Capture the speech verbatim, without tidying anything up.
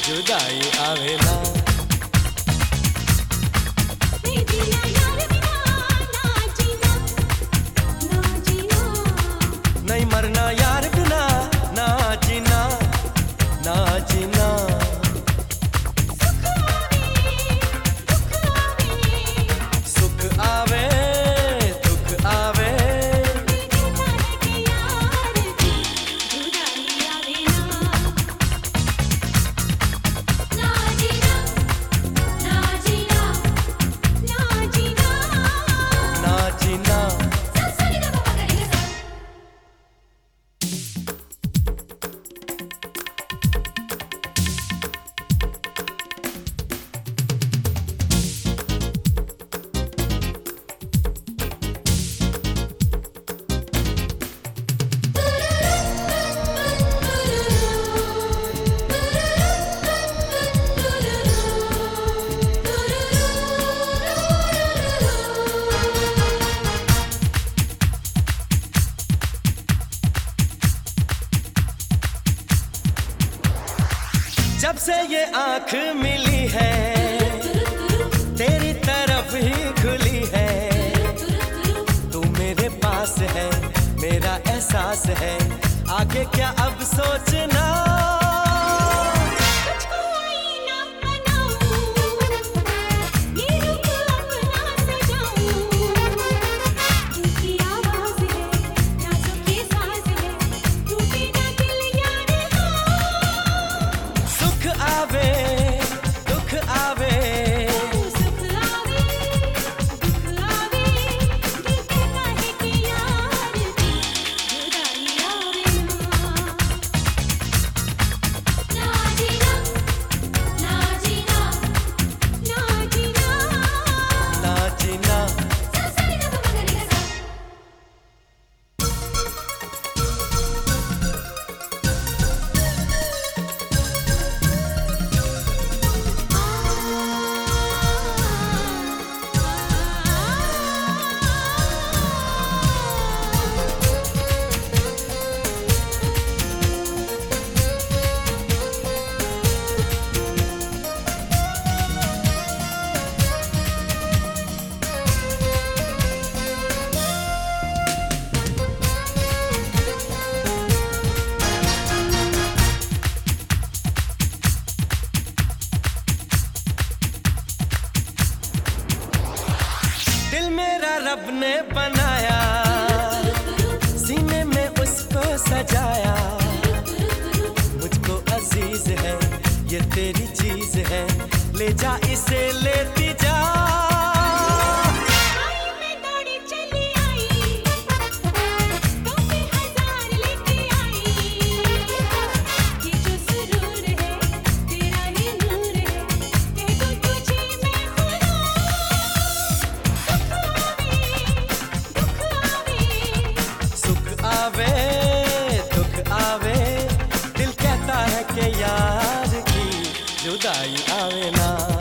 जुदाई आवे ना। नहीं मरना यार बिना, ना जीना, ना जीना। सुख आवे दुख आवे, ना जीना। जब से ये आँख मिली है तेरी तरफ ही खुली है, तू मेरे पास है मेरा एहसास है, आगे क्या अब सोचना। दिल मेरा रब ने बनाया, सीने में उसको सजाया, मुझको अजीज है ये तेरी चीज है, ले जा इसे लेती जा। आवे दुख आवे, दिल कहता है कि यार की जुदाई आवे ना।